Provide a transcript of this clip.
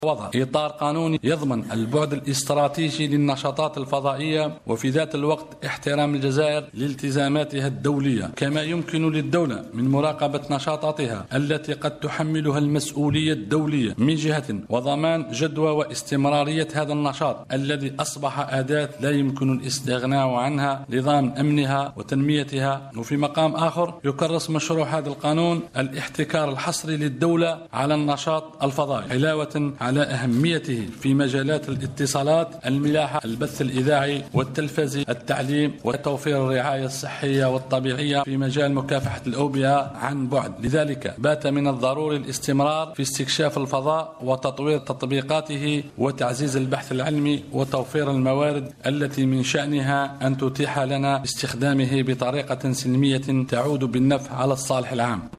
وضع إطار قانوني يضمن البعد الاستراتيجي للنشاطات الفضائية، وفي ذات الوقت احترام الجزائر لالتزاماتها الدولية، كما يمكن للدولة من مراقبة نشاطاتها التي قد تحملها المسؤولية الدولية من جهة، وضمان جدوى واستمرارية هذا النشاط الذي أصبح أداة لا يمكن الاستغناء عنها لضمان أمنها وتنميتها. وفي مقام آخر يكرس مشروع هذا القانون الاحتكار الحصري للدولة على النشاط الفضائي، علاوة على أهميته في مجالات الاتصالات، الملاحة، البث الإذاعي والتلفزي، التعليم، وتوفير الرعاية الصحية والطبيعية في مجال مكافحة الأوبئة عن بعد. لذلك بات من الضروري الاستمرار في استكشاف الفضاء وتطوير تطبيقاته وتعزيز البحث العلمي وتوفير الموارد التي من شأنها أن تتيح لنا استخدامه بطريقة سلمية تعود بالنفع على الصالح العام.